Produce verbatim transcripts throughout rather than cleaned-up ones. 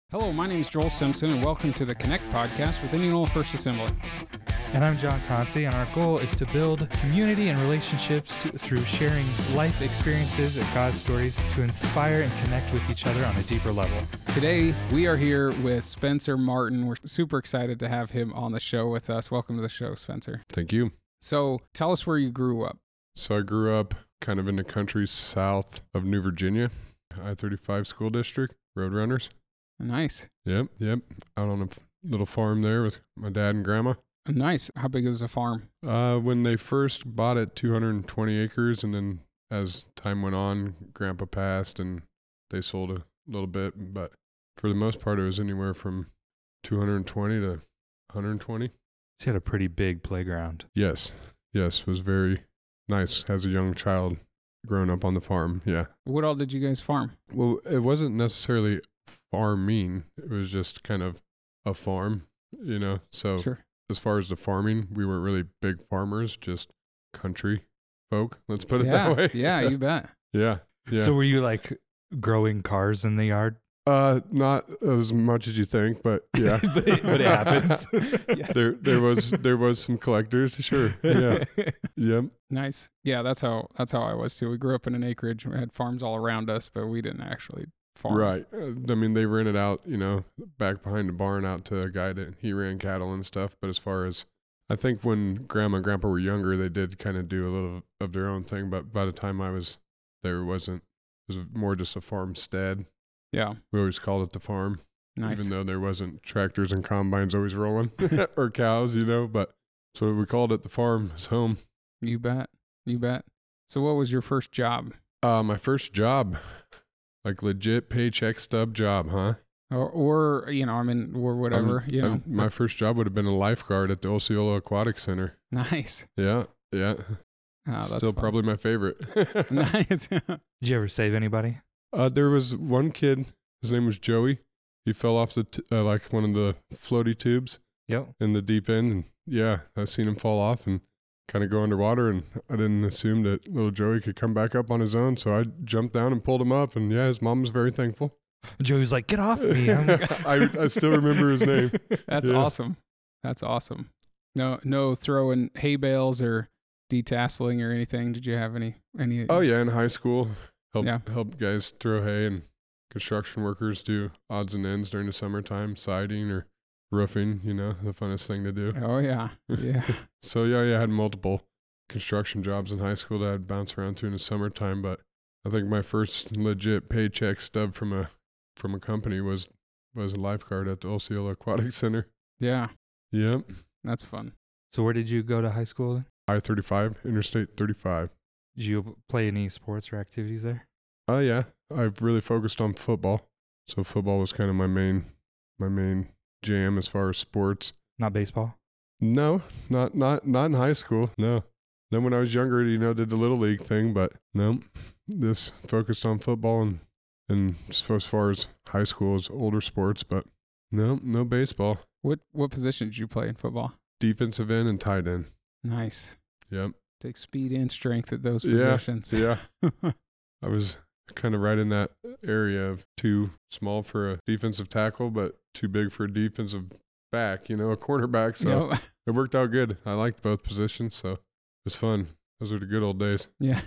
Hello, my name is Joel Simpson, and welcome to the Connect podcast with Indianola First Assembly. And I'm John Tonsi, and our goal is to build community and relationships through sharing life experiences and God stories to inspire and connect with each other on a deeper level. Today, we are here with Spencer Martin. We're super excited to have him on the show with us. Welcome to the show, Spencer. Thank you. So tell us where you grew up. So I grew up kind of in the country south of New Virginia, I thirty-five school district, Roadrunners. Nice. Yep, yep. Out on a little farm there with my dad and grandma. Nice. How big is the farm? Uh, when they first bought it, two hundred twenty acres, and then as time went on, grandpa passed and they sold a little bit. But for the most part, it was anywhere from two hundred twenty to one hundred twenty. So you had a pretty big playground. Yes, yes. It was very nice as a young child growing up on the farm. Yeah. What all did you guys farm? Well, it wasn't necessarily farming. It was just kind of a farm, you know. So Sure. as far as the farming, we weren't really big farmers, just country folk. Let's put it yeah, that way. yeah, you bet. yeah. Yeah. So were you like growing cars in the yard? uh, not as much as you think, but yeah. but, it, but it happens. Yeah. There, there was, there was some collectors. Sure. Yeah. Yep. Nice. Yeah, that's how that's how I was too. We grew up in an acreage. We had farms all around us, but we didn't actually farm. Right. Uh, I mean, they rented out, you know, back behind the barn out to a guy that he ran cattle and stuff. But as far as, I think when grandma and grandpa were younger, they did kind of do a little of their own thing. But by the time I was there, it wasn't, it was more just a farmstead. Yeah. We always called it the farm, Nice. even though there wasn't tractors and combines always rolling or cows, you know. But so we called it the farm. It's home. You bet. You bet. So what was your first job? Uh, my first job, like legit paycheck stub job, huh? Or, or you know, I mean, or whatever, Um, you know. um, my first job would have been a lifeguard at the Osceola Aquatic Center. Nice. Yeah, yeah. Oh, that's Still fun. probably my favorite. Nice. Did you ever save anybody? uh, there was one kid, his name was Joey. He fell off the, t- uh, like one of the floaty tubes Yep. in the deep end. And yeah, I seen him fall off and kind of go underwater. And I didn't assume that little Joey could come back up on his own. So I jumped down and pulled him up. And yeah, his mom was very thankful. Joey's like, get off me. I'm like, I, I still remember his name. That's Yeah. awesome. That's awesome. No, no throwing hay bales or detasseling or anything. Did you have any, any? Oh yeah, in high school, help Yeah. help guys throw hay and construction workers do odds and ends during the summertime, siding or roofing. You know, the funnest thing to do. Oh yeah. Yeah. So yeah, yeah, I had multiple construction jobs in high school that I'd bounce around to in the summertime. But I think my first legit paycheck stub from a from a company was was a lifeguard at the Osceola Aquatic Center. Yeah. Yep, That's fun. so where did you go to high school? I thirty-five, Interstate thirty-five. Did you play any sports or activities there? Oh yeah, I've really focused on football. So football was kind of my main my main jam as far as sports. Not baseball? No, not not not in high school. No. Then when I was younger, you know, did the little league thing, but no, this focused on football and and just as far as high school is older sports, but no, no baseball. What what position did you play in football? Defensive end and tight end. Nice. Yep. Take speed and strength at those Yeah, positions. Yeah. I was kind of right in that area of too small for a defensive tackle, but too big for a defensive back, you know, a cornerback. So Yep. it worked out good. I liked both positions, so it was fun. Those were the good old days. Yeah.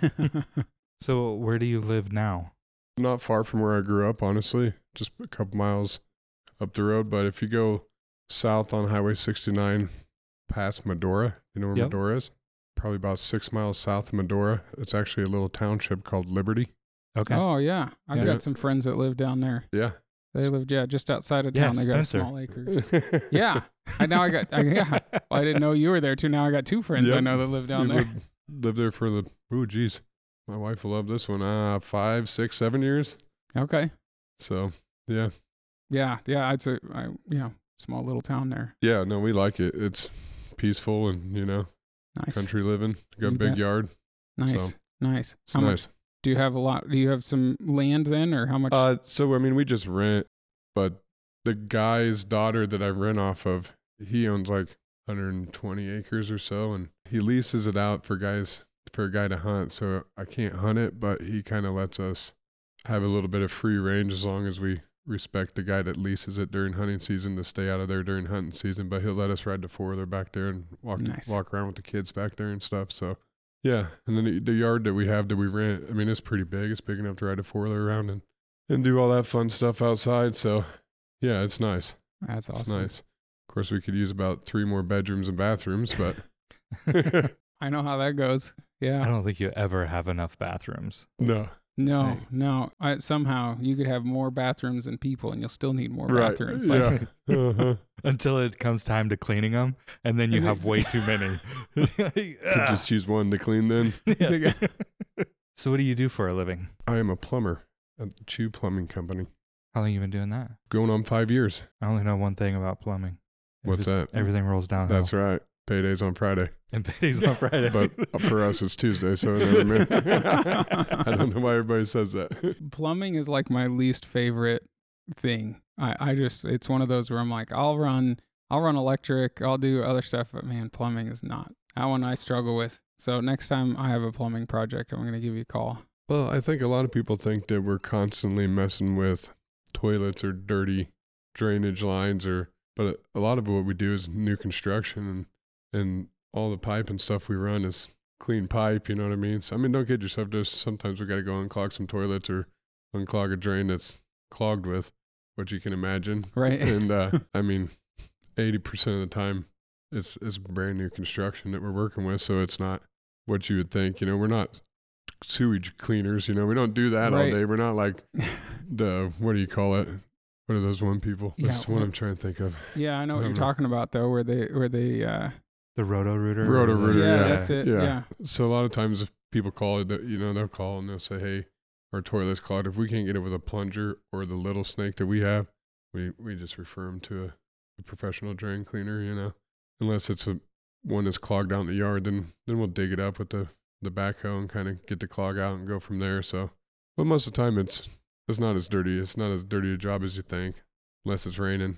So where do you live now? Not far from where I grew up, honestly, just a couple miles up the road. But if you go south on Highway sixty-nine past Medora, you know where Yep. Medora is? Probably about six miles south of Medora. It's actually a little township called Liberty. Okay. Oh yeah. I've Yeah. got some friends that live down there. Yeah. They lived yeah just outside of Yeah, town. They got a Spencer. small acre. Yeah. I now I got I, yeah. Well, I didn't know you were there too. Now I got two friends I Yep. know that live down You there. Lived, lived there for the, ooh, geez. My wife will love this one. Uh, five, six, seven years. Okay. So, yeah. Yeah. Yeah. I'd say I yeah small little town there. Yeah, no, we like it. It's peaceful and, you know, Nice. country living. Got a You big bet. yard. Nice. So, Nice. It's How much nice. do you have? A lot. Do you have some land then, or how much? Uh, so I mean, we just rent, but the guy's daughter that I rent off of, he owns like one hundred twenty acres or so, and he leases it out for guys for a guy to hunt. So I can't hunt it, but he kind of lets us have a little bit of free range as long as we respect the guy that leases it during hunting season to stay out of there during hunting season, but he'll let us ride the four-wheeler back there and walk Nice. walk around with the kids back there and stuff. So yeah, and then the, the yard that we have that we rent, I mean, it's pretty big. It's big enough to ride a four-wheeler around and, and do all that fun stuff outside. So yeah, it's nice. That's It's awesome. nice. Of course, we could use about three more bedrooms and bathrooms, but I know how that goes. I Yeah. don't think you ever have enough bathrooms. no. No, Right. no. I, somehow you could have more bathrooms than people, and you'll still need more Right. bathrooms. Yeah. Like, uh-huh. Until it comes time to cleaning them, and then you And have it's- way too many. Could just use one to clean then. Yeah. So what do you do for a living? I am a plumber at the Chew Plumbing Company. How long you been doing that? Going on five years. I only know one thing about plumbing. What's Everyth- that? Everything rolls downhill. That's right. Payday's on Friday. And paydays on Friday. But for us, it's Tuesday, so it never meant. I don't know why everybody says that. plumbing is like my least favorite thing. I, I just, it's one of those where I'm like, I'll run, I'll run electric, I'll do other stuff, but man, plumbing is not. That one I struggle with. So next time I have a plumbing project, I'm going to give you a call. Well, I think a lot of people think that we're constantly messing with toilets or dirty drainage lines, or but a lot of what we do is new construction, and and all the pipe and stuff we run is clean pipe. You know what I mean? So I mean, don't kid yourself. Just sometimes we got to go unclog some toilets or unclog a drain that's clogged with what you can imagine. Right. And uh, I mean, eighty percent of the time, it's it's brand new construction that we're working with, so it's not what you would think. You know, we're not sewage cleaners. You know, we don't do that all Right. day. We're not like the what do you call it? What are those one people? Yeah, That's the one what- I'm trying to think of. Yeah, I know what I you're don't know. talking about though, where they, where they, uh, the Roto-Rooter. Roto-Rooter, yeah, yeah. that's it. Yeah. Yeah. So a lot of times, if people call it, you know, they'll call and they'll say, "Hey, our toilet's clogged. If we can't get it with a plunger or the little snake that we have, we we just refer them to a, a professional drain cleaner. You know, unless it's a one that's clogged out in the yard, then then we'll dig it up with the the backhoe and kind of get the clog out and go from there. So, but most of the time, it's it's not as dirty. It's not as dirty a job as you think, unless it's raining.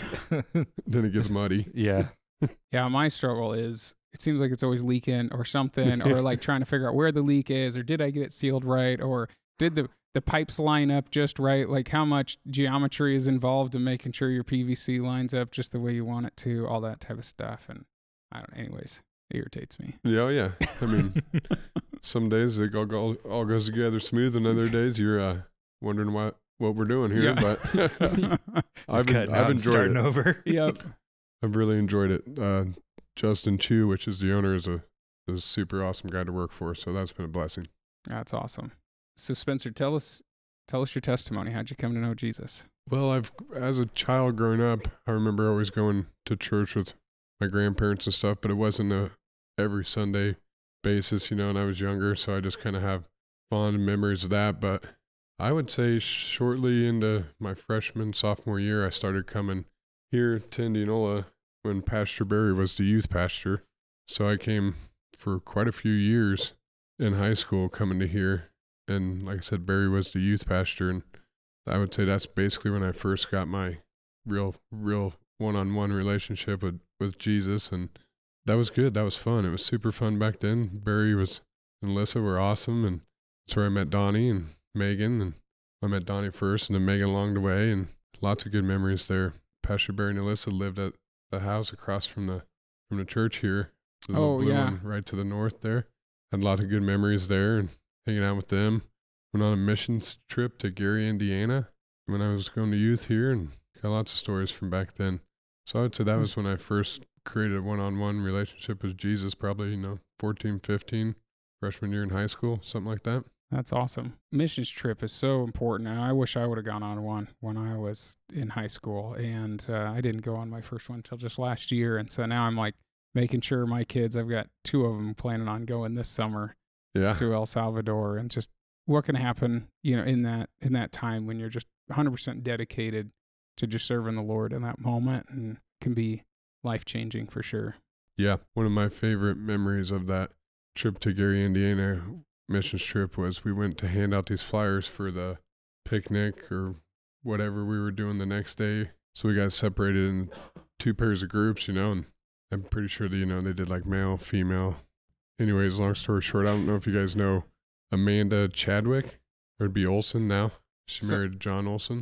Then it gets muddy. Yeah. Yeah, my struggle is it seems like it's always leaking or something, or like trying to figure out where the leak is, or did I get it sealed right, or did the the pipes line up just right? Like how much geometry is involved in making sure your P V C lines up just the way you want it to, all that type of stuff. And I don't. Anyways, it irritates me. Yeah, oh, yeah. I mean, some days it all, all, all goes together smooth, and other days you're uh, wondering what what we're doing here. Yeah. But I've been, Cutting out I've and enjoyed starting it. over. Yep. I've really enjoyed it. Uh, Justin Chu, which is the owner, is a is a super awesome guy to work for. So that's been a blessing. That's awesome. So Spencer, tell us tell us your testimony. How'd you come to know Jesus? Well, I've as a child growing up, I remember always going to church with my grandparents and stuff, but it wasn't a every Sunday basis, you know. And I was younger, so I just kind of have fond memories of that. But I would say shortly into my freshman sophomore year, I started coming here to Indianola when Pastor Barry was the youth pastor. So I came for quite a few years in high school coming to here. And like I said, Barry was the youth pastor. And I would say that's basically when I first got my real, real one-on-one relationship with, with Jesus. And that was good. That was fun. It was super fun back then. Barry was and Alyssa were awesome. And that's where I met Donnie and Megan. And I met Donnie first and then Megan along the way. And lots of good memories there. Pastor Barry and Alyssa lived at the house across from the from the church here. The little Oh, blue yeah. one right to the north there. Had a lot of good memories there and hanging out with them. Went on a missions trip to Gary, Indiana when I was going to youth here, and got lots of stories from back then. So I would say that was when I first created a one-on-one relationship with Jesus, probably, you know, fourteen, fifteen, freshman year in high school, something like that. That's awesome. Missions trip is so important, and I wish I would have gone on one when I was in high school, and uh, I didn't go on my first one until just last year, and so now I'm like making sure my kids, I've got two of them planning on going this summer Yeah. to El Salvador, and just what can happen, you know, in that in that time when you're just one hundred percent dedicated to just serving the Lord in that moment, and can be life-changing for sure. Yeah. One of my favorite memories of that trip to Gary, Indiana missions trip was we went to hand out these flyers for the picnic or whatever we were doing the next day. So we got separated in two pairs of groups, you know, and I'm pretty sure that, you know, they did like male, female. Anyways, long story short, I don't know if you guys know Amanda Chadwick, or it'd be Olson now. She So- married John Olson.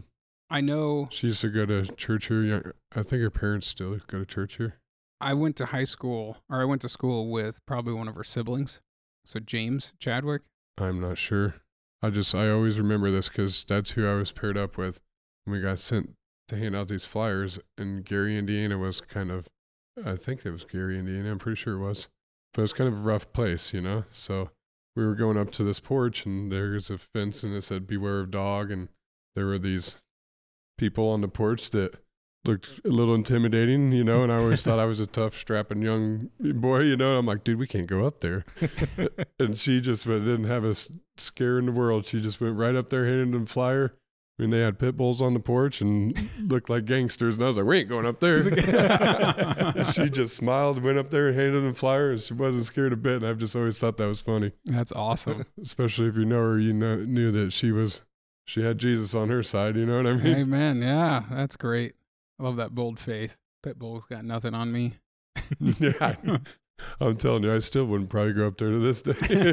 I know She used to go to church here. Young, I think her parents still go to church here. I went to high school, or I went to school with probably one of her siblings. So James Chadwick. I'm not sure. I just, I always remember this because that's who I was paired up with when we got sent to hand out these flyers. And Gary, Indiana was kind of, I think it was Gary, Indiana. I'm pretty sure it was. But it was kind of a rough place, you know? So we were going up to this porch and there's a fence and it said, beware of dog. And there were these people on the porch that looked a little intimidating, you know, and I always thought I was a tough, strapping young boy, you know. I'm like, dude, we can't go up there. And she just but didn't have a s- scare in the world. She just went right up there, handed them flyer. I mean, they had pit bulls on the porch and looked like gangsters. And I was like, we ain't going up there. She just smiled, went up there and handed them flyer. And she wasn't scared a bit. And I've just always thought that was funny. That's awesome. Especially if you know her, you know, knew that she was, she had Jesus on her side. You know what I mean? Amen. Yeah, that's great. I love that bold faith. Pitbull's got nothing on me. Yeah. I'm telling you, I still wouldn't probably go up there to this day.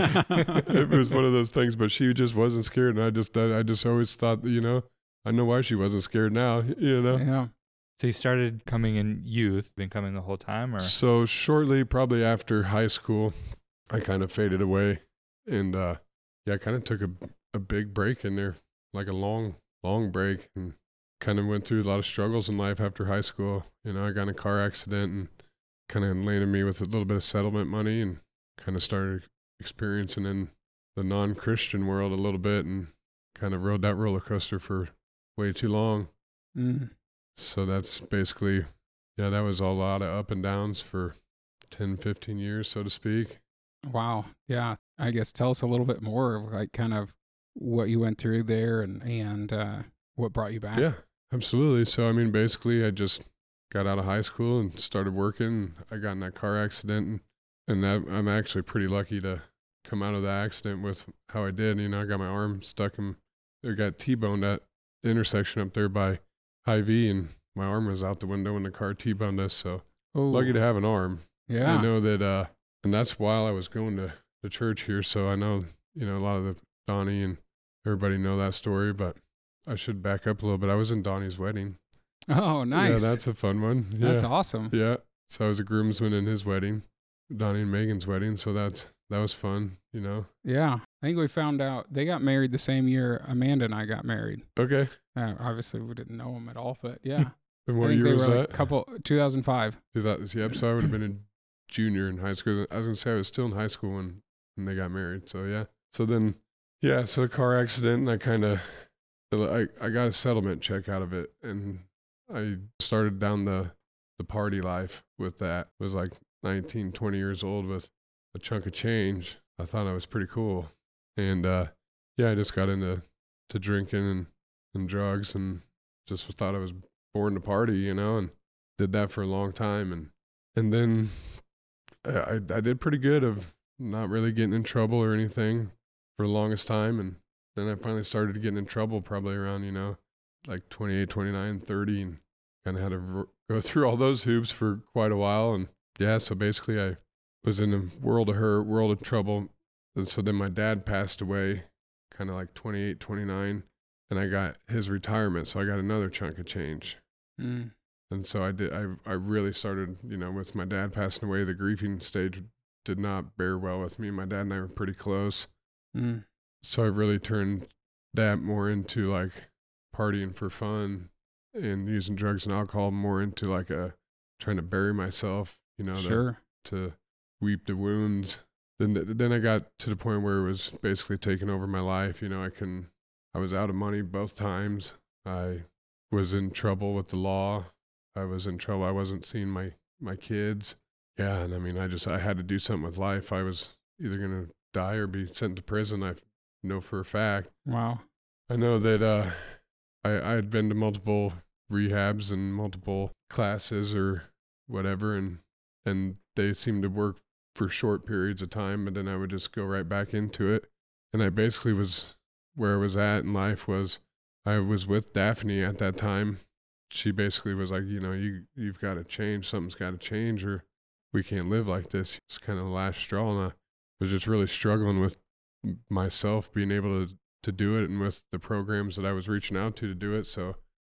It was one of those things, but she just wasn't scared. And I just, I just always thought, you know, I know why she wasn't scared now, you know? Yeah. So you started coming in youth, been coming the whole time, or? So shortly, probably after high school, I kind of faded away. And, uh, yeah, I kind of took a, a big break in there, like a long, long break, and kind of went through a lot of struggles in life after high school. You know, I got in a car accident and kind of landed me with a little bit of settlement money and kind of started experiencing in the non-Christian world a little bit and kind of rode that roller coaster for way too long. Mm. So that's basically, yeah, that was a lot of up and downs for ten, fifteen years, so to speak. Wow. Yeah. I guess tell us a little bit more of like kind of what you went through there and, and, uh, what brought you back. Yeah, absolutely. So, I mean, basically I just got out of high school and started working. I got in that car accident and, and that, I'm actually pretty lucky to come out of the accident with how I did. You know, I got my arm stuck in, I got T-boned at the intersection up there by Hy-Vee and my arm was out the window when the car T-boned us. So Oh, lucky to have an arm. yeah. I know that, uh, and that's while I was going to the church here. So I know, you know, a lot of the Donnie and everybody know that story, but I should back up a little bit. I was in Donnie's wedding. Oh, nice. Yeah, that's a fun one. Yeah. That's awesome. Yeah. So I was a groomsman in his wedding, Donnie and Megan's wedding. So that's, that was fun, you know? Yeah. I think we found out they got married the same year Amanda and I got married. Okay. Uh, obviously, we didn't know them at all, but yeah. And I what think year they was were that? like couple two thousand five. Is that, yep. So I would have been a junior in high school. I was going to say I was still in high school when, when they got married. So yeah. So then, yeah, so the car accident and I kind of, I, I got a settlement check out of it and I started down the, the party life with that. It was like nineteen, twenty years old with a chunk of change. I thought I was pretty cool. And, uh, yeah, I just got into to drinking and, and drugs and just thought I was born to party, you know, and did that for a long time. And, and then I, I, I did pretty good of not really getting in trouble or anything for the longest time. And then I finally started getting in trouble probably around, you know, like twenty-eight, twenty-nine, thirty, and kind of had to r- go through all those hoops for quite a while. And yeah, so basically I was in a world of hurt, world of trouble. And so then my dad passed away kind of like twenty-eight, twenty-nine, and I got his retirement. So I got another chunk of change. Mm. And so I did, I, I really started, you know, with my dad passing away, the grieving stage did not bear well with me. My dad and I were pretty close. Mm. So I really turned that more into like partying for fun and using drugs and alcohol more into like a trying to bury myself, you know, Sure. to, to weep the wounds. Then, then I got to the point where it was basically taking over my life. You know, I couldn't, I was out of money both times. I was in trouble with the law. I was in trouble. I wasn't seeing my, my kids. Yeah. And I mean, I just, I had to do something with life. I was either going to die or be sent to prison. I know for a fact. Wow. I know that uh, I, I had been to multiple rehabs and multiple classes or whatever, and and they seemed to work for short periods of time, but then I would just go right back into it. And I basically was, where I was at in life was, I was with Daphne at that time. She basically was like, you know, you, you've got to change, something's got to change, or we can't live like this. It's kind of the last straw, and I was just really struggling with myself being able to, to do it and with the programs that I was reaching out to to do it. So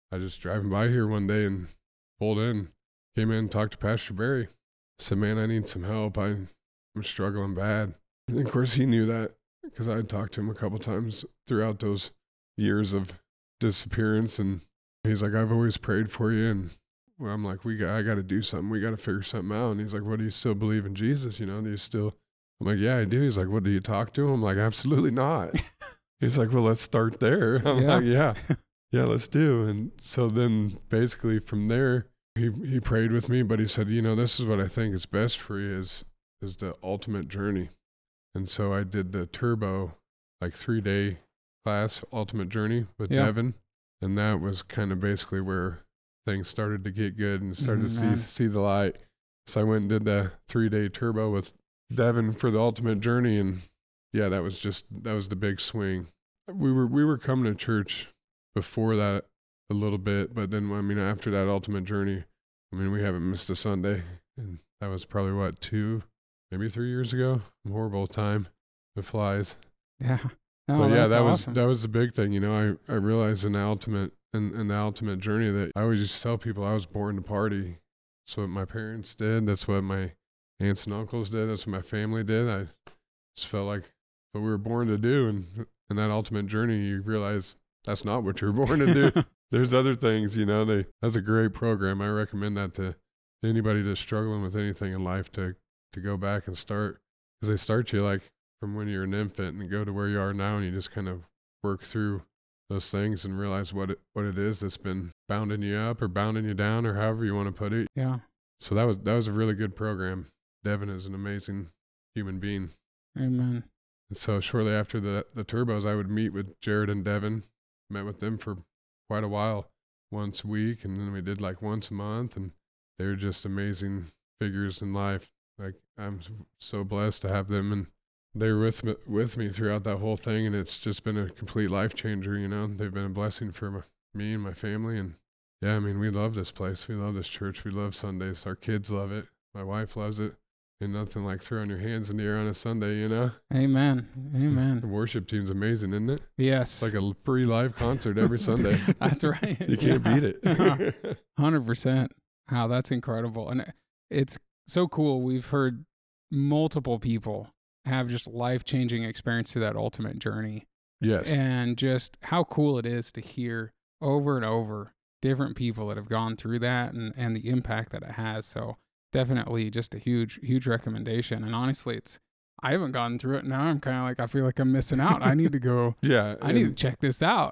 I just driving by here one day and pulled in, came in, talked to Pastor Barry. I said, man, I need some help. I, I'm struggling bad. And of course, he knew that because I had talked to him a couple times throughout those years of disappearance. And he's like, I've always prayed for you. And well, I'm like, we got, I got to do something. We got to figure something out. And he's like, what, do you still believe in Jesus? You know, do you still, I'm like, yeah, I do. He's like, what, do you talk to him? I'm like, absolutely not. He's like, well, let's start there. I'm Yeah. like, yeah, yeah, let's do. And so then basically from there, he, he prayed with me, but he said, you know, this is what I think is best for you is, is the ultimate journey. And so I did the turbo, like three day class, Ultimate Journey with Yeah. Devin. And that was kind of basically where things started to get good and started Mhm, to man. see, see the light. So I went and did the three day turbo with Devin for the Ultimate Journey. And yeah, that was just, that was the big swing. We were, we were coming to church before that a little bit, but then, I mean, after that Ultimate Journey, I mean, we haven't missed a Sunday. And that was probably what, two, maybe three years ago. Horrible time. It flies. Yeah. No, But yeah, that's that awesome. was that was the big thing. You know, I, I realized in the ultimate in, in the ultimate journey that I always used to tell people I was born to party. That's what my parents did. That's what my aunts and uncles did. That's what my family did. I just felt like what we were born to do. And in that ultimate journey, you realize that's not what you're born to do. There's other things, you know. They that's a great program. I recommend that to anybody that's struggling with anything in life to to go back and start, because they start you like from when you're an infant and go to where you are now, and you just kind of work through those things and realize what it what it is that's been bounding you up or bounding you down or however you want to put it. Yeah. So that was that was a really good program. Devin is an amazing human being. Amen. And so shortly after the the turbos, I would meet with Jared and Devin. Met with them for quite a while, once a week, and then we did like once a month, and they were just amazing figures in life. Like I'm so blessed to have them, and they were with me, with me throughout that whole thing, and it's just been a complete life changer. You know, they've been a blessing for my, me and my family, and yeah, I mean, we love this place. We love this church. We love Sundays. Our kids love it. My wife loves it. And nothing like throwing your hands in the air on a Sunday, you know? Amen. The Amen. worship team's amazing, isn't it? Yes. It's like a free live concert every Sunday. That's right. You can't beat it. one hundred percent. Wow, that's incredible. And it's so cool. We've heard multiple people have just life-changing experience through that ultimate journey. Yes. And just how cool it is to hear over and over different people that have gone through that and, and the impact that it has. So definitely just a huge, huge recommendation. And honestly, it's, I haven't gone through it. Now I'm kind of like, I feel like I'm missing out. I need to go, Yeah. I need to check this out.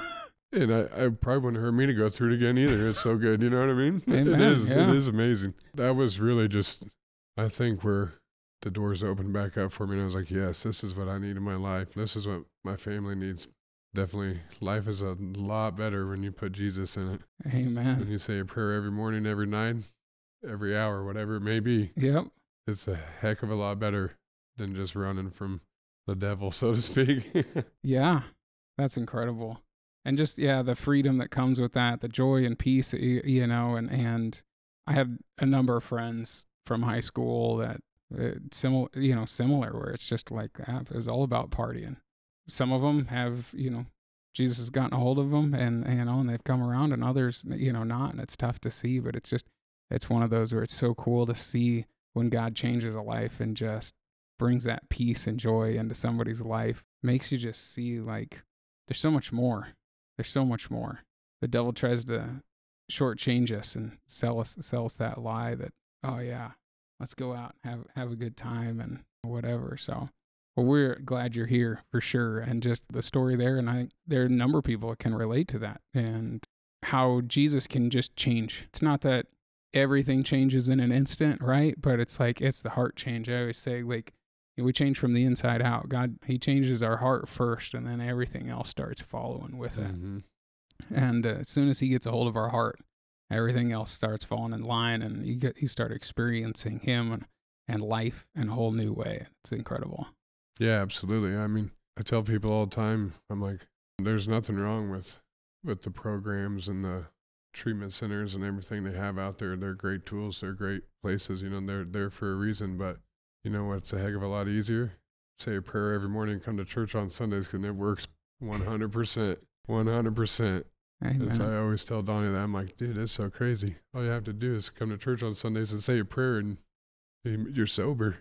And I, I probably wouldn't hurt me to go through it again either. It's so good. You know what I mean? Amen, It is. yeah. It is amazing. That was really just, I think, where the doors opened back up for me. And I was like, yes, this is what I need in my life. This is what my family needs. Definitely, life is a lot better when you put Jesus in it. When Amen. you say a prayer every morning, every night, every hour, whatever it may be. Yep. It's a heck of a lot better than just running from the devil, so to speak. Yeah. That's incredible. And just, yeah, the freedom that comes with that, the joy and peace, that you, you know, and, and I had a number of friends from high school that uh, similar, you know, similar, where it's just like that. It was all about partying. Some of them have, you know, Jesus has gotten a hold of them and, and, you know, and they've come around, and others, you know, not. And it's tough to see, but it's just, it's one of those where it's so cool to see when God changes a life and just brings that peace and joy into somebody's life. Makes you just see like there's so much more. There's so much more. The devil tries to shortchange us and sell us, sell us that lie that, oh yeah, let's go out and have, have a good time and whatever. So, well, we're glad you're here for sure. And just the story there. And I think there are a number of people that can relate to that and how Jesus can just change. It's not that everything changes in an instant, right? But it's like, it's the heart change. I always say, like, we change from the inside out. God, he changes our heart first, and then everything else starts following with it. Mm-hmm. And uh, as soon as he gets a hold of our heart, everything else starts falling in line, and you get you start experiencing him and, and life in a whole new way. It's incredible. Yeah, absolutely. I mean, I tell people all the time, I'm like, there's nothing wrong with, with the programs and the treatment centers and everything they have out there. They're great tools. They're great places. You know, they're there for a reason. But you know what's a heck of a lot easier? Say a prayer every morning, come to church on Sundays, because it works one hundred percent. one hundred percent. Amen. And so I always tell Donnie that. I'm like, dude, it's so crazy. All you have to do is come to church on Sundays and say a prayer and you're sober.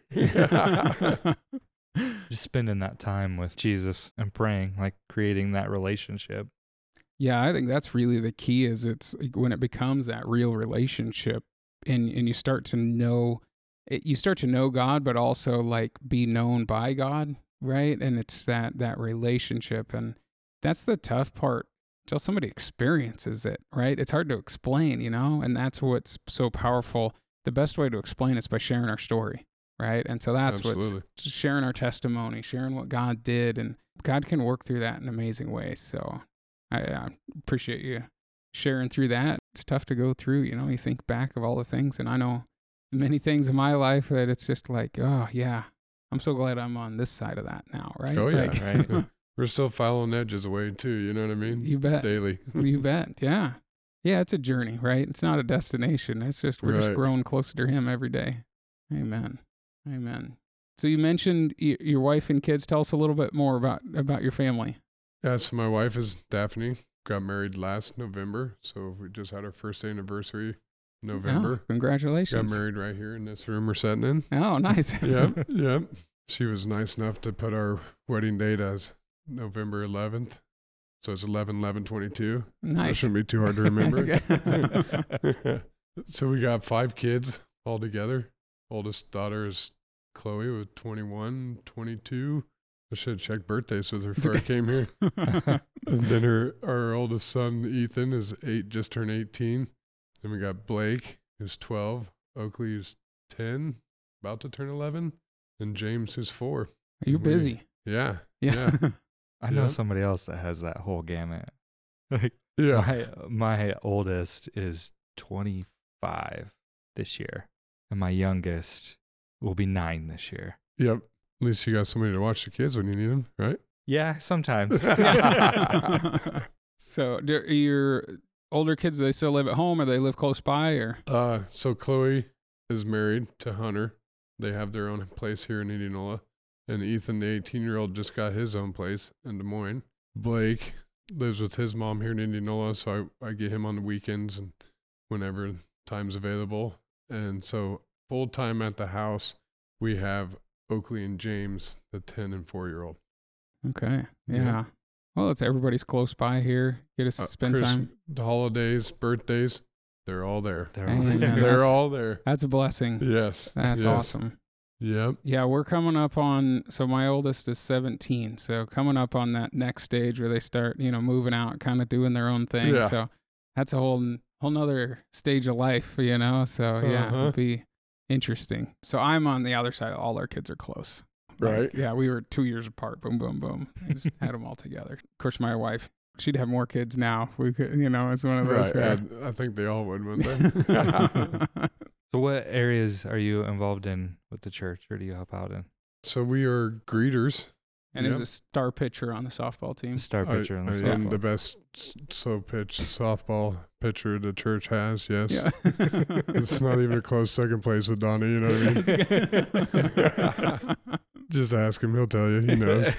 Just spending that time with Jesus and praying, like creating that relationship. Yeah, I think that's really the key. Is it's like when it becomes that real relationship, and and you start to know, it, you start to know God, but also like be known by God, right? And it's that that relationship, and that's the tough part. Till somebody experiences it, right? It's hard to explain, you know, and that's what's so powerful. The best way to explain is by sharing our story, right? And so that's Absolutely. what's sharing our testimony, sharing what God did, and God can work through that in amazing ways. So I uh, appreciate you sharing through that. It's tough to go through, you know, you think back of all the things, and I know many things in my life that it's just like, oh yeah, I'm so glad I'm on this side of that now, right? Oh, yeah. Like, Right. We're still filing edges away too, you know what I mean? You bet. Daily. You bet. Yeah. Yeah, it's a journey, right? It's not a destination. It's just, we're just Right. growing closer to Him every day. Amen. Amen. So you mentioned y- your wife and kids. Tell us a little bit more about, about your family. Yeah, so my wife is Daphne. Got married last November. So we just had our first anniversary November. Oh, congratulations. Got married right here in this room we're sitting in. Oh, nice. Yep, yep. She was nice enough to put our wedding date as November eleventh. So it's eleven eleven twenty-two. So it Nice. shouldn't be too hard to remember. That's good. So we got five kids all together. Oldest daughter is Chloe with twenty-one, twenty-two. I should have checked birthdays with her before I came here. And then her, our oldest son, Ethan, is eight, just turned eighteen. Then we got Blake, who's twelve. Oakley is ten, about to turn eleven. And James, who's four. You're We- busy. Yeah. Yeah. I know Yeah. somebody else that has that whole gamut. Like Yeah. my my oldest is twenty-five this year, and my youngest will be nine this year. Yep. At least you got somebody to watch the kids when you need them, right? Yeah, sometimes. So do your older kids, do they still live at home, or they live close by, or? Uh, so Chloe is married to Hunter. They have their own place here in Indianola. And Ethan, the eighteen-year-old, just got his own place in Des Moines. Blake lives with his mom here in Indianola, so I, I get him on the weekends and whenever time's available. And so full-time at the house, we have Oakley and James, the ten and four-year-old. Okay. Yeah. Yeah. Well, it's everybody's close by here. Get to Uh, spend Chris- time. The holidays, birthdays, they're all there. They're Hey, all man, there. that's- They're all there. That's a blessing. Yes. That's yes. awesome. Yep. Yeah, we're coming up on, so my oldest is seventeen. So coming up on that next stage where they start, you know, moving out, kind of doing their own thing. Yeah. So that's a whole, whole nother stage of life, you know? So yeah, Uh-huh. it'll be interesting. So I'm on the other side. All our kids are close. Like, Right. yeah, we were two years apart. Boom, boom, boom. I just had them all together. Of course, my wife, she'd have more kids now. If we could, you know, it's one of those. Right. where- I, I think they all would, wouldn't they? So what areas are you involved in with the church, or do you help out in? So we are greeters. and is Yep. a star pitcher on the softball team. Star I- pitcher in the I softball. am the best s- slow pitch softball pitcher the church has. Yes. Yeah. It's not even a close second place with Donnie. You know what I mean? Just ask him; he'll tell you. He knows.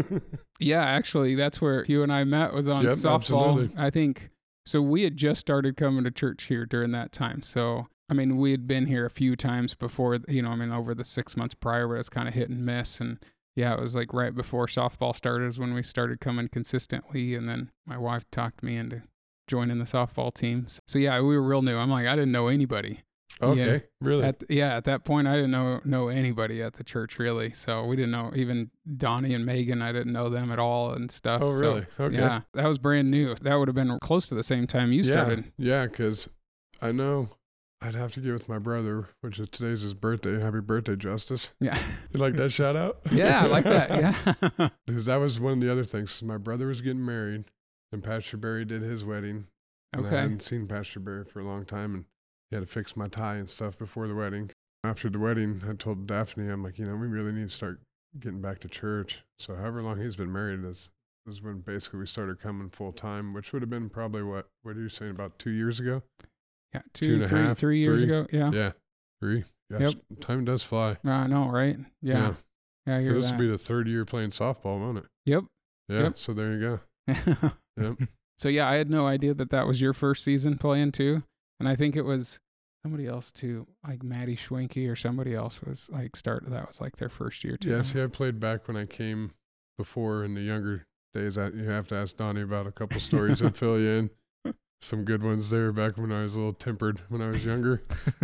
Yeah, actually, that's where you and I met, was on Yep, softball. absolutely. I think so. We had just started coming to church here during that time. So, I mean, we had been here a few times before, you know, I mean, over the six months prior, but it was kind of hit and miss. And yeah, it was like right before softball started is when we started coming consistently. And then my wife talked me into joining the softball team. So, yeah, we were real new. I'm like, I didn't know anybody. Okay. Really? At, yeah, at that point, I didn't know know anybody at the church really. So we didn't know even Donnie and Megan. I didn't know them at all and stuff. oh, So, really? Okay. yeah, that was brand new. That would have been close to the same time you yeah. started. Yeah, because I know I'd have to get with my brother, which is today's his birthday. Happy birthday, Justice. Yeah, You like that shout out? yeah, I like that. Yeah, Because that was one of the other things. My brother was getting married, and Pastor Barry did his wedding. And Okay. I hadn't seen Pastor Barry for a long time, and he had to fix my tie and stuff before the wedding. After the wedding, I told Daphne, I'm like, you know, we really need to start getting back to church. So however long he's been married is, is when basically we started coming full time, which would have been probably what, what are you saying, about two years ago? yeah, Two two, and a three, half, three years three? ago. Yeah, Yeah. Three. Gosh, time does fly. I know, right? Yeah, yeah, I hear This that. will be the third year playing softball, won't it? Yep. Yeah. Yep. So there you go. Yep. So yeah, I had no idea that that was your first season playing too. And I think it was somebody else too, like Maddie Schwenke or somebody else was like start. That was like their first year too. Yeah, see, I played back when I came before in the younger days. I, you have to ask Donnie about a couple stories that fill you in. Some good ones there back when I was a little tempered when I was younger.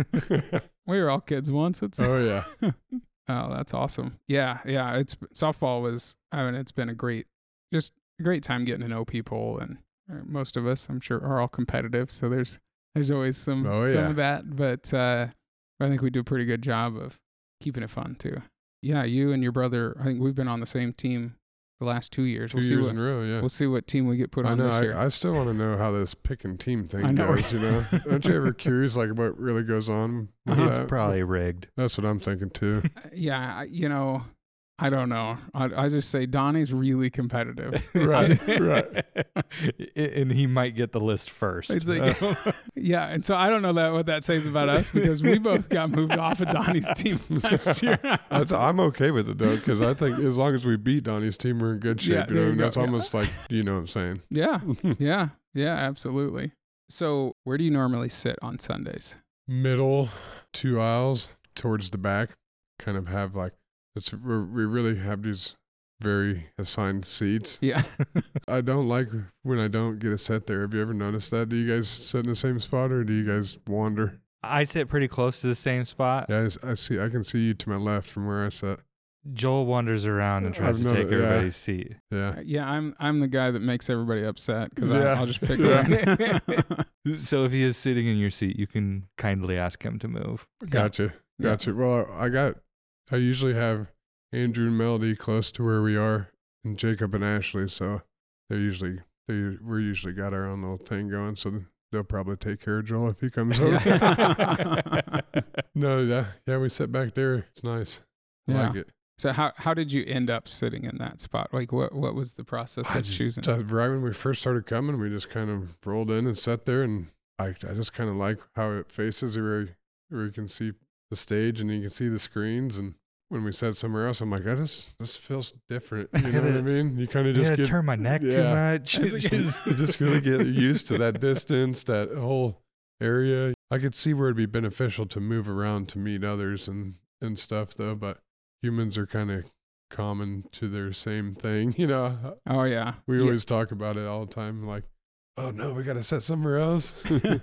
We were all kids once. It's Oh, yeah. Oh, that's awesome. Yeah, yeah. It's softball was. I mean, it's been a great, just a great time getting to know people, and uh, most of us, I'm sure, are all competitive. So there's there's always some Oh, some yeah. of that, but uh, I think we do a pretty good job of keeping it fun too. Yeah, you and your brother. I think we've been on the same team the last two years. Two we'll see years what, in a row, yeah. We'll see what team we get put I on know. this year. I, I still want to know how this picking team I thing know. goes, you know? Aren't you ever curious, like, what really goes on with It's that? probably rigged. That's what I'm thinking, too. Yeah, I- you know, I don't know. I, I just say Donnie's really competitive. Right, right. And he might get the list first. It's like, yeah, and so I don't know that what that says about us because we both got moved off of Donnie's team last year. That's, I'm okay with it, though, because I think as long as we beat Donnie's team, we're in good shape. Yeah, you know, there you and go, that's yeah. almost like, you know what I'm saying? Yeah, yeah, yeah, absolutely. So where do you normally sit on Sundays? Middle, two aisles towards the back, kind of have like, it's we're, we really have these very assigned seats. Yeah. I don't like when I don't get a set there. Have you ever noticed that? Do you guys sit in the same spot or do you guys wander? I sit pretty close to the same spot. Yeah, I, s- I see. I can see you to my left from where I sit. Joel wanders around and tries I've to take noticed- yeah. everybody's seat. Yeah. Yeah, I'm I'm the guy that makes everybody upset because Yeah. I'll just pick Yeah. one. So if he is sitting in your seat, you can kindly ask him to move. Gotcha. Yeah. Gotcha. Well, I got, I usually have Andrew and Melody close to where we are and Jacob and Ashley. So they're usually, they, we're usually got our own little thing going. So they'll probably take care of Joel if he comes over. Yeah. No, yeah. Yeah. We sit back there. It's nice. I Yeah. like it. So how how did you end up sitting in that spot? Like what what was the process I of just- choosing? just- right when we first started coming, we just kind of rolled in and sat there, and I I just kind of like how it faces where where you can see the stage and you can see the screens. And when we sat somewhere else, I'm like, I just this feels different. You know what I mean? You kind of I just gotta get turn my neck too yeah. much. It's like- you just really get used to that distance, that whole area. I could see where it'd be beneficial to move around to meet others and and stuff though, but humans are kind of common to their same thing, you know. Oh yeah. We Yeah. always talk about it all the time, like, oh no, we got to set somewhere else.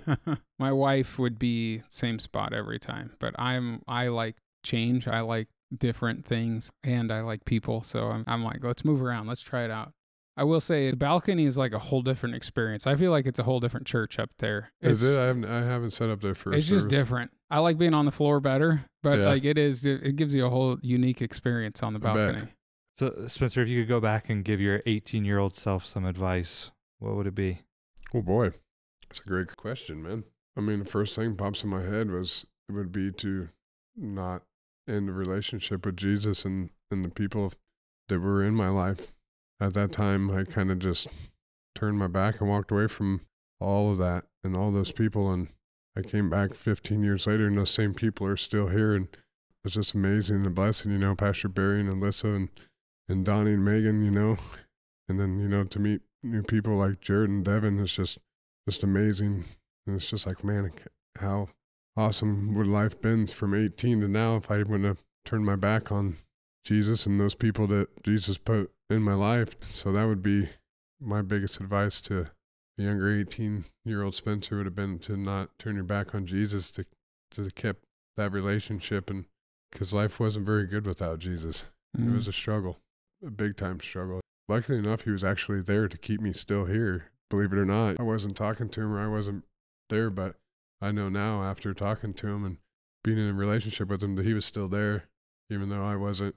My wife would be same spot every time, but I'm I like change. I like different things, and I like people. So I'm I'm like, let's move around. Let's try it out. I will say the balcony is like a whole different experience. I feel like it's a whole different church up there. Is It's- it? I haven't, I haven't set up there for a It's just service. different. I like being on the floor better, but Yeah. like it is, it, it gives you a whole unique experience on the I bet. balcony. So Spencer, if you could go back and give your eighteen-year-old self some advice, what would it be? Oh boy, that's a great question, man. I mean, the first thing pops in my head was it would be to not end a relationship with Jesus and, and the people that were in my life. At that time, I kind of just turned my back and walked away from all of that and all those people. And I came back fifteen years later, and those same people are still here. And it's just amazing and a blessing, you know, Pastor Barry and Alyssa and, and Donnie and Megan, you know, and then, you know, to meet new people like Jared and Devin, it's just, just amazing. And it's just like, man, how awesome would life been from eighteen to now if I wouldn't have turned my back on Jesus and those people that Jesus put in my life. So that would be my biggest advice to the younger eighteen-year-old Spencer would have been to not turn your back on Jesus, to to keep that relationship, and because life wasn't very good without Jesus. It was a struggle, a big-time struggle. Luckily enough, he was actually there to keep me still here. Believe it or not, I wasn't talking to him or I wasn't there, but I know now after talking to him and being in a relationship with him that he was still there, even though I wasn't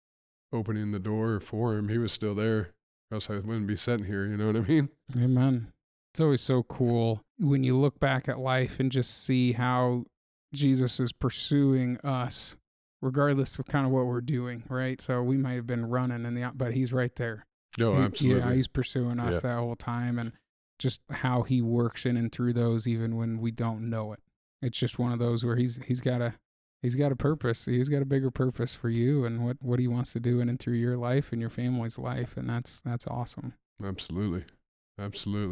opening the door for him. He was still there, or else I wouldn't be sitting here. You know what I mean? Amen. It's always so cool when you look back at life and just see how Jesus is pursuing us, regardless of kind of what we're doing, right? So we might have been running in the, but he's right there. Oh, He- absolutely. Yeah, he's pursuing us Yeah. that whole time, and just how he works in and through those, even when we don't know it. It's just one of those where he's he's got a he's got a purpose. He's got a bigger purpose for you and what, what he wants to do in and through your life and your family's life, and that's that's awesome. Absolutely. Absolutely.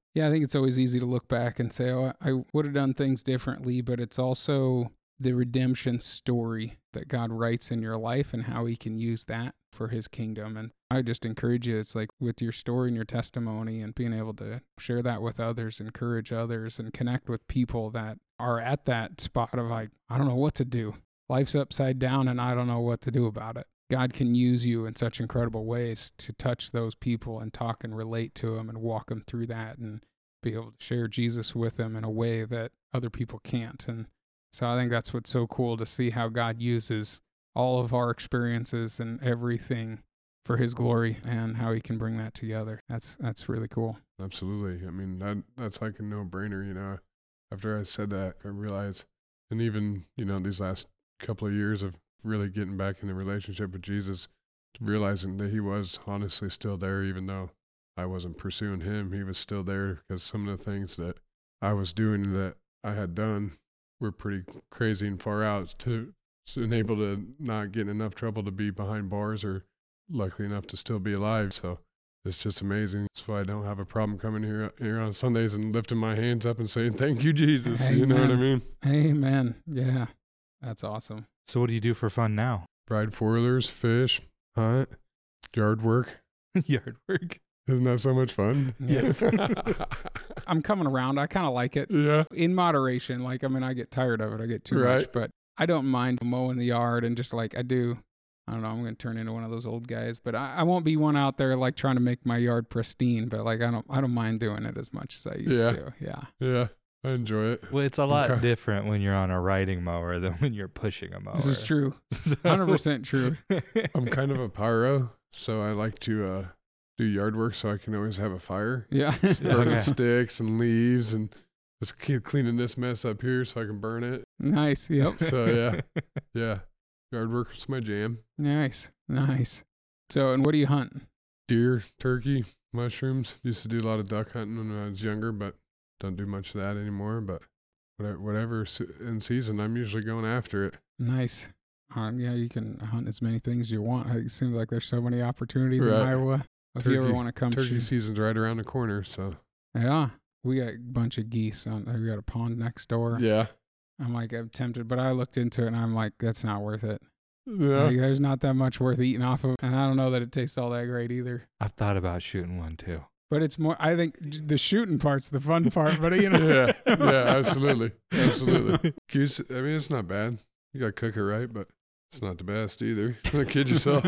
Yeah, I think it's always easy to look back and say, oh, I would have done things differently, but it's also the redemption story that God writes in your life and how he can use that for his kingdom. And I just encourage you, it's like with your story and your testimony and being able to share that with others, encourage others, and connect with people that are at that spot of like, I don't know what to do. Life's upside down and I don't know what to do about it. God can use you in such incredible ways to touch those people and talk and relate to them and walk them through that and be able to share Jesus with them in a way that other people can't. And so I think that's what's so cool to see how God uses all of our experiences and everything for his glory and how he can bring that together. That's that's really cool. Absolutely. I mean, that that's like a no-brainer, you know. After I said that, I realized, and even, you know, these last couple of years of really getting back in the relationship with Jesus, realizing that he was honestly still there, even though I wasn't pursuing him. He was still there because some of the things that I was doing that I had done were pretty crazy and far out to, to enable to not get in enough trouble to be behind bars or lucky enough to still be alive. So it's just amazing. That's why I don't have a problem coming here here on Sundays and lifting my hands up and saying, thank you, Jesus. Amen. You know what I mean? Amen. Yeah, that's awesome. So what do you do for fun now? Ride four-wheelers, fish, hunt, yard work. Yard work. Isn't that so much fun? Yes. I'm coming around. I kind of like it. Yeah. In moderation. Like, I mean, I get tired of it. I get too Right. much, but I don't mind mowing the yard and just like I do. I don't know. I'm going to turn into one of those old guys, but I, I won't be one out there like trying to make my yard pristine, but like I don't, I don't mind doing it as much as I used Yeah. to. Yeah. Yeah. I enjoy it. Well, it's a lot Okay. different when you're on a riding mower than when you're pushing a mower. This is true. So- one hundred percent true. I'm kind of a pyro, so I like to uh, do yard work so I can always have a fire. Yeah. Burning Okay. sticks and leaves and just keep cleaning this mess up here so I can burn it. Nice. Yep. So yeah, yeah. Yard work is my jam. Nice. Nice. So, and what do you hunt? Deer, turkey, mushrooms. Used to do a lot of duck hunting when I was younger, but don't do much of that anymore. But whatever, whatever in season, I'm usually going after it. Nice. Um, yeah, you can hunt as many things as you want. It seems like there's so many opportunities in Right. Iowa. If you ever Turkey- want to come Turkey shoot. season's right around the corner, so Yeah. We got a bunch of geese on. We got a pond next door. yeah, I'm like, I'm tempted, but I looked into it and I'm like, that's not worth it. yeah. Like, there's not that much worth eating off of. And I don't know that it tastes all that great either. I've thought about shooting one too. But it's more, I think j- the shooting part's the fun part, but you know. yeah, yeah, absolutely, absolutely. Goose, I mean, it's not bad. You gotta cook it right, but it's not the best either. Don't kid yourself.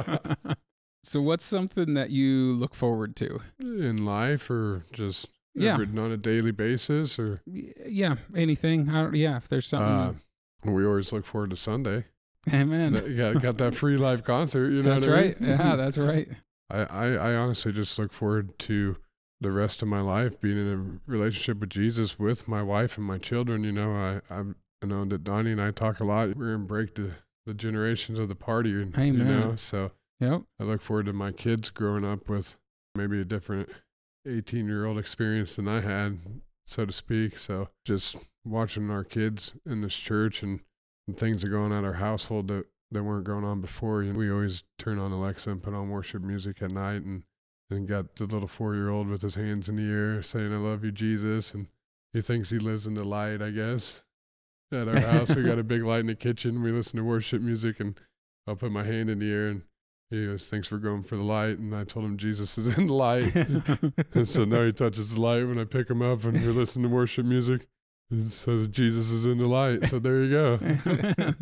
So what's something that you look forward to? In life, or just Yeah. every- on a daily basis, or Y- Yeah, anything. I don't, yeah, if there's something. uh, we always look forward to Sunday. Amen. That- You got, got that free live concert. You know That's what I right. mean? Yeah, that's right. I, I, I honestly just look forward to the rest of my life being in a relationship with Jesus with my wife and my children. You know, I, I, I know that Donnie and I talk a lot. We're going to break the, the generations of the party. And, You Amen. know, so Yep. I look forward to my kids growing up with maybe a different eighteen year old experience than I had, so to speak. So just watching our kids in this church and, and things that go on at our household that, that weren't going on before. You know, we always turn on Alexa and put on worship music at night, and, and got the little four year old with his hands in the air saying, I love you, Jesus. And he thinks he lives in the light, I guess. At our house, we got a big light in the kitchen. We listen to worship music, and I'll put my hand in the air, and he goes, thanks for going for the light. And I told him Jesus is in the light. And so now he touches the light when I pick him up and we're listening to worship music. It says Jesus is in the light. So there you go.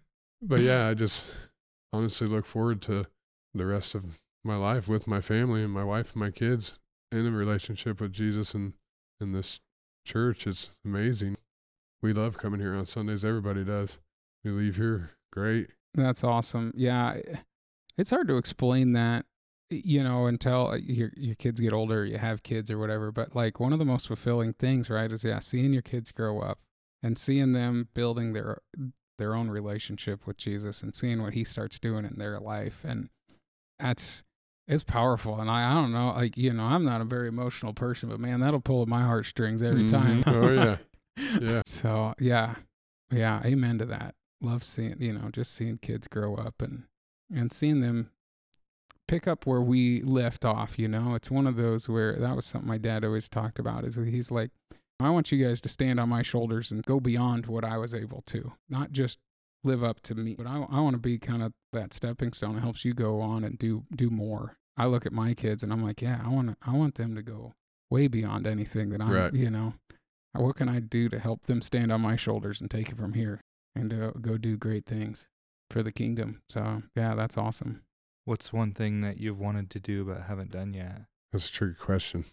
But yeah, I just honestly look forward to the rest of my life with my family and my wife and my kids in a relationship with Jesus and in this church. It's amazing. We love coming here on Sundays. Everybody does. We leave here great. That's awesome. Yeah. It's hard to explain that, you know, until your your kids get older, you have kids or whatever. But like one of the most fulfilling things, right, is yeah, seeing your kids grow up and seeing them building their their own relationship with Jesus and seeing what he starts doing in their life. And that's, it's powerful. And I, I don't know, like, you know, I'm not a very emotional person, but man, that'll pull at my heartstrings every time. Mhm. Oh, yeah. Yeah. So yeah, yeah, amen to that. Love seeing, you know, just seeing kids grow up and, and seeing them pick up where we left off, you know? It's one of those where that was something my dad always talked about is that he's like, I want you guys to stand on my shoulders and go beyond what I was able to, not just live up to me, but I, I want to be kind of that stepping stone that helps you go on and do do more. I look at my kids and I'm like, yeah, I want to, I want them to go way beyond anything that I'm, Right. you know, what can I do to help them stand on my shoulders and take it from here and to go do great things for the kingdom. So yeah, that's awesome. What's one thing that you've wanted to do but haven't done yet? That's a tricky question.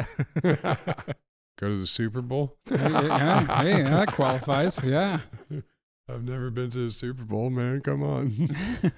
Go to the Super Bowl? Hey, yeah, hey, that qualifies. Yeah. I've never been to the Super Bowl, man. Come on.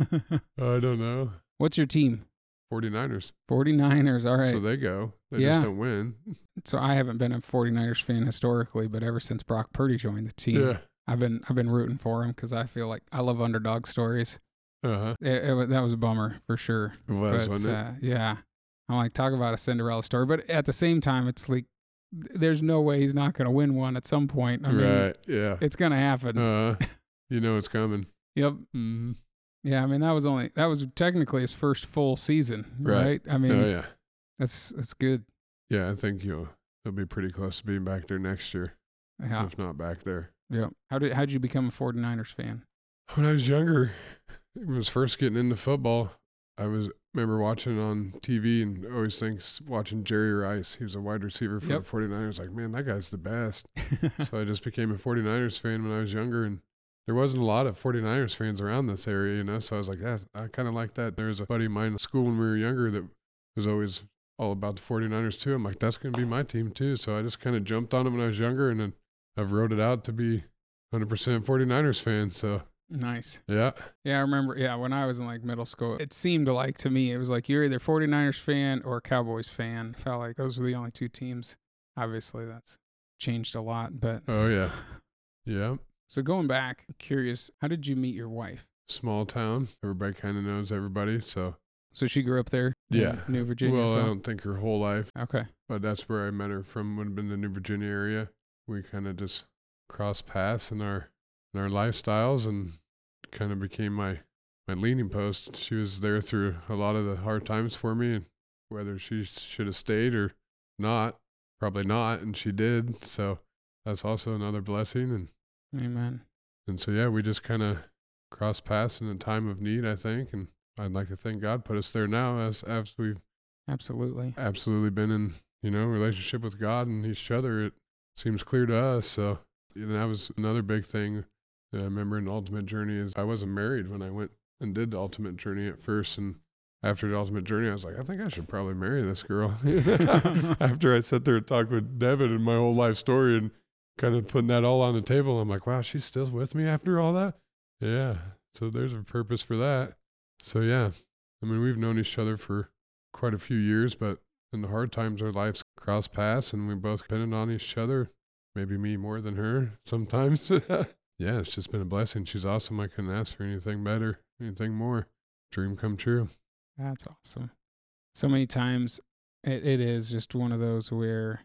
I don't know. What's your team? forty-niners. forty-niners. All right. So they go. They Yeah. just don't win. So I haven't been a forty-niners fan historically, but ever since Brock Purdy joined the team, Yeah. I've been I've been rooting for him because I feel like I love underdog stories. Uh-huh. It, it, wa- that was a bummer for sure. It was, But wasn't it? uh, yeah, I'm like, talk about a Cinderella story. But at the same time, it's like there's no way he's not going to win one at some point. I mean, Right. Yeah. it's going to happen. Uh, you know it's coming. Yep. Mm-hmm. Yeah. I mean, that was only that was technically his first full season, right? Right. I mean, Oh, yeah. that's that's good. Yeah, I think you'll, he'll be pretty close to being back there next year, Yeah. if not back there. Yeah. How did how did you become a forty-niners fan? When I was younger, I was first getting into football. I was remember watching on T V and always thinks watching Jerry Rice. He was a wide receiver for Yep. the forty-niners. Like, man, that guy's the best. So I just became a forty-niners fan when I was younger, and there wasn't a lot of forty-niners fans around this area, you know. So I was like, yeah, I kind of like that. There was a buddy of mine in school when we were younger that was always all about the forty-niners too. I'm like, that's going to be my team too. So I just kind of jumped on it when I was younger, and then I've rode it out to be one hundred percent forty-niners fan. So Nice. yeah. Yeah, I remember. Yeah, when I was in like middle school, it seemed like to me, it was like you're either forty-niners fan or Cowboys fan. Felt like those were the only two teams. Obviously, that's changed a lot. But Oh, yeah. Yeah. so going back, I'm curious, how did you meet your wife? Small town. Everybody kind of knows everybody. So So she grew up there in Yeah. New Virginia well, as I well? don't think her whole life, Okay. but that's where I met her from. When I've been in the New Virginia area, we kind of just crossed paths in our in our lifestyles, and kind of became my my leaning post. She was there through a lot of the hard times for me, and whether she should have stayed or not, probably not, and she did. So that's also another blessing. And Amen. and so yeah, we just kind of crossed paths in a time of need, I think, and I'd like to thank God put us there now, as as we've Absolutely. absolutely been in, you know, relationship with God and each other. It seems clear to us. So, you know, that was another big thing that I remember in the Ultimate Journey is I wasn't married when I went and did the Ultimate Journey at first. And after the Ultimate Journey, I was like, I think I should probably marry this girl. After I sat there and talked with Devin and my whole life story and kind of putting that all on the table, I'm like, wow, she's still with me after all that? Yeah. So there's a purpose for that. So yeah, I mean, we've known each other for quite a few years, but in the hard times, our lives cross paths, and we both depended on each other. Maybe me more than her sometimes. Yeah, it's just been a blessing. She's awesome. I couldn't ask for anything better, anything more. Dream come true. That's awesome. So many times it, it is just one of those where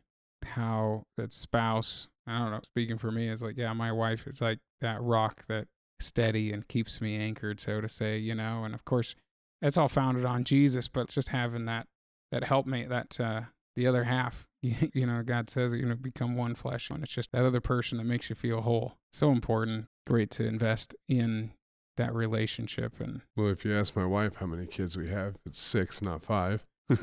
how that spouse, I don't know, speaking for me, is like, yeah, my wife is like that rock that steady and keeps me anchored, so to say, you know, and of course it's all founded on Jesus, but it's just having that, that helpmate, that, uh, the other half, you, you know, God says that you're going to become one flesh, and it's just that other person that makes you feel whole. So important. Great to invest in that relationship. And Well, if you ask my wife how many kids we have, it's six, not five.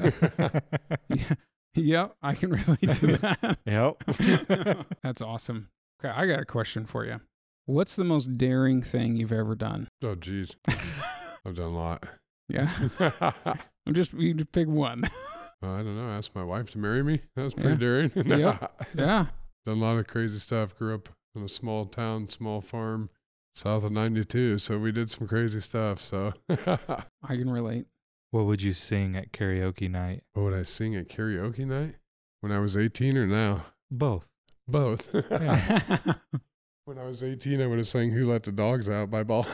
yeah, yep, I can relate to that. Yep. That's awesome. Okay, I got a question for you. What's the most daring thing you've ever done? Oh, geez. I've done a lot. Yeah, I'm just you just pick one. Uh, I don't know. Asked my wife to marry me. That was pretty Yeah. daring. Yeah. Yeah, Done a lot of crazy stuff. Grew up in a small town, small farm, south of ninety-two. So we did some crazy stuff. So I can relate. What would you sing at karaoke night? what would I sing at karaoke night? When I was eighteen or now? Both. Both. Yeah. When I was eighteen, I would have sang Who Let the Dogs Out by Ball.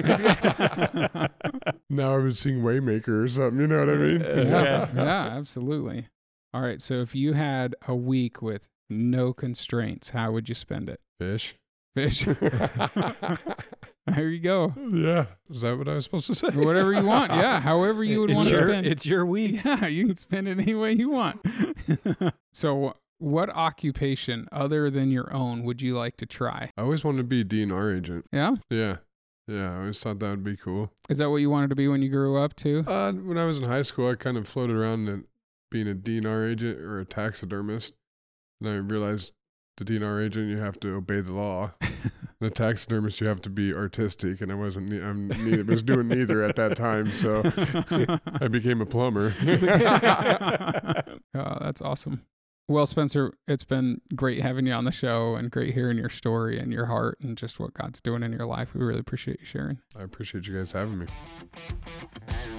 Now I would sing Waymaker or something. You know what I mean? Yeah, yeah, absolutely. All right, so if you had a week with no constraints, how would you spend it? Fish. Fish. There you go. Yeah. Is that what I was supposed to say? Whatever you want. Yeah. However you would It's want to your- spend. It's your week. Yeah, you can spend it any way you want. So, what occupation other than your own would you like to try? I always wanted to be a D N R agent. Yeah? Yeah. Yeah. I always thought that would be cool. Is that what you wanted to be when you grew up too? Uh, when I was in high school, I kind of floated around and being a D N R agent or a taxidermist. And I realized the D N R agent, you have to obey the law. The taxidermist, you have to be artistic, and I wasn't. Ne- I'm ne- was doing neither at that time, so I became a plumber. Oh, that's awesome. Well, Spencer, it's been great having you on the show and great hearing your story and your heart and just what God's doing in your life. We really appreciate you sharing. I appreciate you guys having me.